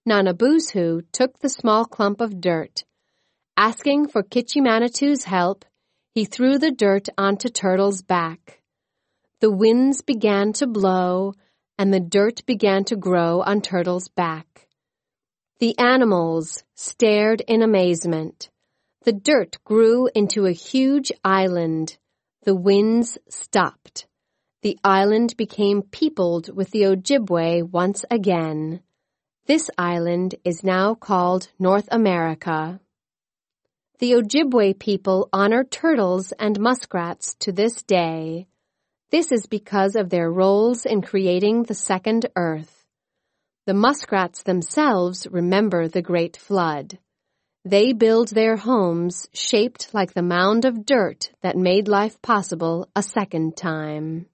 Nanabusu took the small clump of dirt. Asking for Kitchi-Manitou's help, he threw the dirt onto Turtle's back. The winds began to blow, and the dirt began to grow on Turtle's back. The animals stared in amazement. The dirt grew into a huge island. The winds stopped. The island became peopled with the Ojibwe once again. This island is now called North America. The Ojibwe people honor turtles and muskrats to this day. This is because of their roles in creating the second earth. The muskrats themselves remember the Great Flood. They build their homes shaped like the mound of dirt that made life possible a second time.